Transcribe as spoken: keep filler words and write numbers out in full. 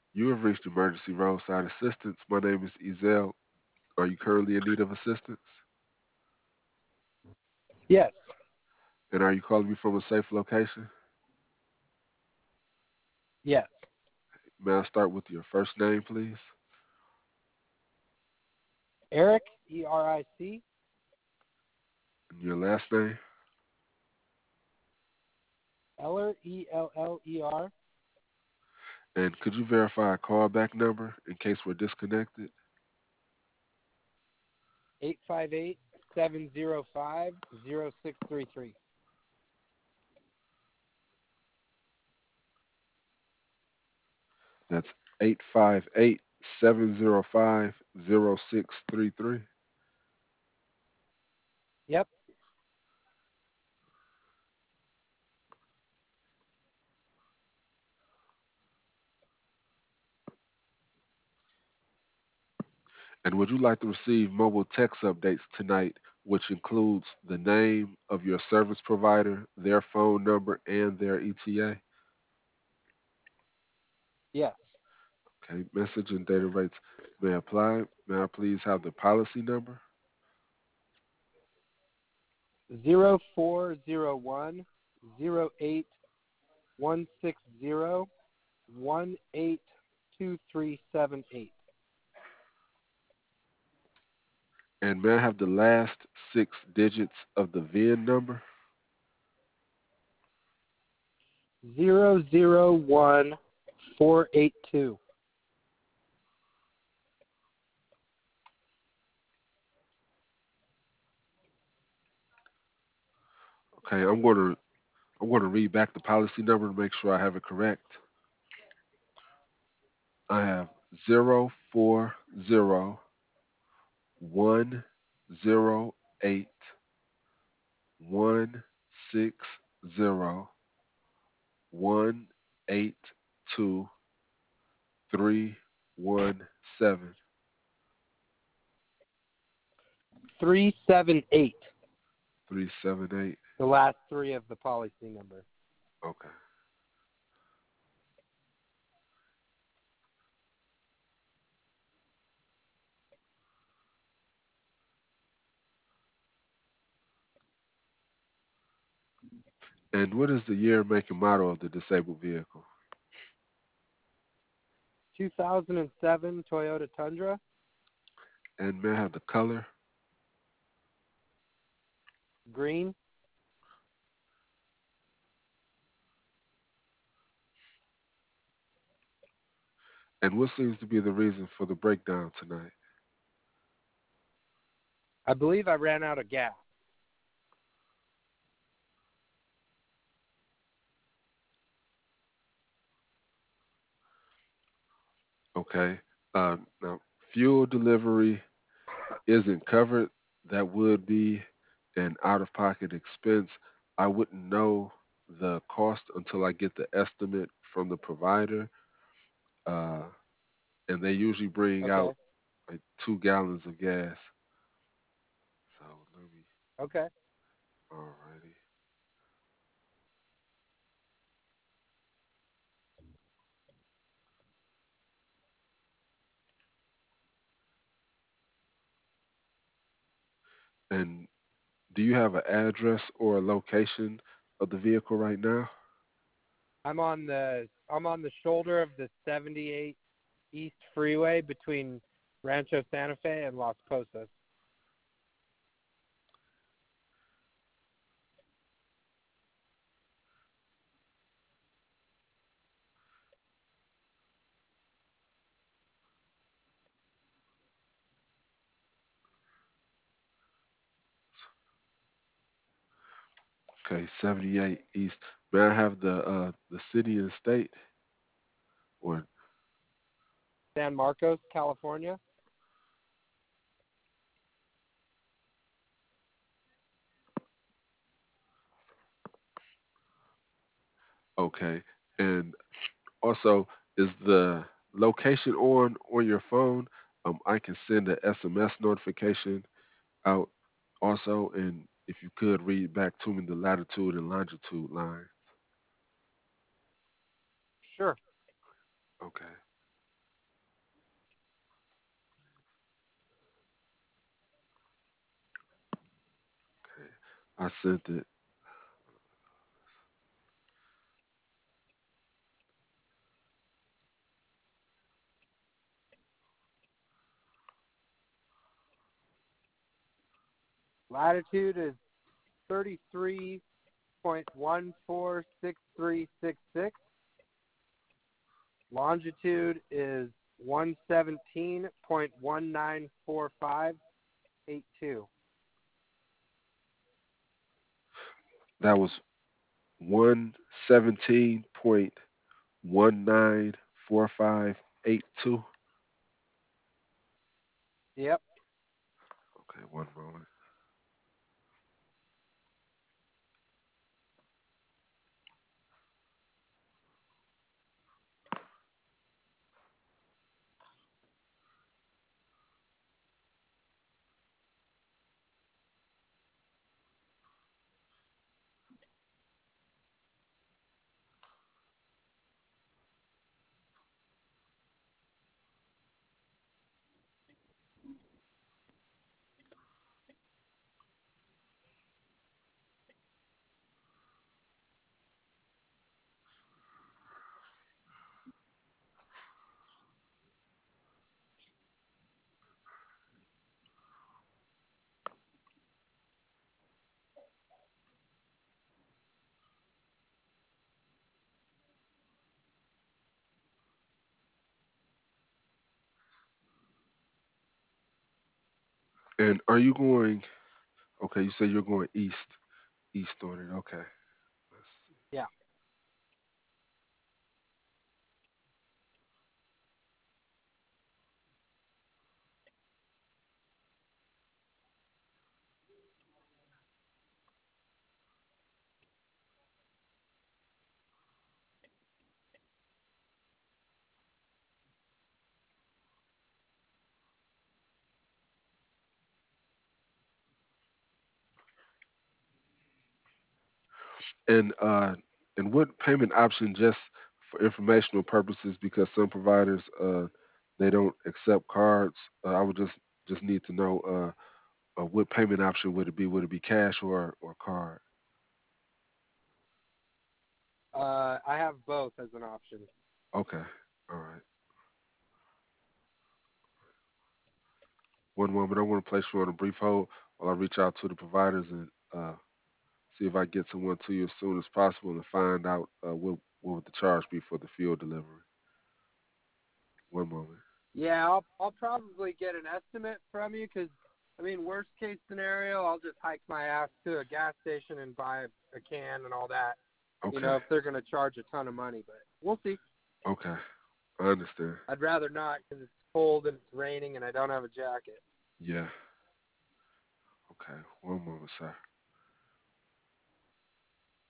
You have reached emergency roadside assistance. My name is Ezel. Are you currently in need of assistance? Yes, And are you calling me from a safe location? yes. May I start with your first name, please? Eric, E R I C, And your last name? Eller, E L L E R, And could you verify a callback number in case we're disconnected? eight five eight seven zero five zero six three three. That's eight five eight seven zero five zero six three three. Yep, And would you like to receive mobile text updates tonight, which includes the name of your service provider, their phone number, and their E T A? yes. Okay, message and data rates may apply. May I please have the policy number? Zero four zero one zero eight one six zero one eight two three seven eight. And may I have the last six digits of the V I N number? Zero zero one four eight two. Okay, I'm going to I'm going to read back the policy number to make sure I have it correct. I have zero four zero one zero eight one six zero one eight two three one seven Three seven eight. three seven eight. The last three of the policy number. Okay. And what is the year, make, and model of the disabled vehicle? Two thousand and seven Toyota Tundra. And may I have the color? Green. And what seems to be the reason for the breakdown tonight? I believe I ran out of gas. Okay. Uh, now, fuel delivery isn't covered. That would be an out of pocket expense. I wouldn't know the cost until I get the estimate from the provider. Uh, and they usually bring Okay. out like two gallons of gas. So let me, Okay. alrighty. And do you have an address or a location of the vehicle right now? I'm on the I'm on the shoulder of the seventy-eight East Freeway between Rancho Santa Fe and Las Posas. Okay, seventy-eight East. May I have the uh, the city and state? Or San Marcos, California. okay, and also, is the location on on your phone? Um, I can send a S M S notification out also, and if you could read back to me the latitude and longitude lines. Sure. Okay. I sent it. Latitude is thirty-three point one four six three six six. Longitude is one seventeen point one nine four five eight two. That was one seventeen point one nine four five eight two. Yep. Okay, one moment. And are you going? Okay, you said you're going east, east on it. Okay. Let's see. Yeah. And uh, and what payment option just for informational purposes? Because some providers uh they don't accept cards. Uh, I would just just need to know uh, uh what payment option would it be? Would it be cash or or card? Uh, I have both as an option. Okay. All right. One moment. I want to place you on a brief hold while I reach out to the providers and uh, see if I get someone to you as soon as possible and find out uh, what what would the charge be for the field delivery. One moment. Yeah, I'll I'll probably get an estimate from you because, I mean, worst case scenario, I'll just hike my ass to a gas station and buy a, a can and all that. You Okay. know, if they're going to charge a ton of money, but we'll see. Okay. I understand. I'd rather not because it's cold and it's raining and I don't have a jacket. Yeah. Okay. One moment, sir.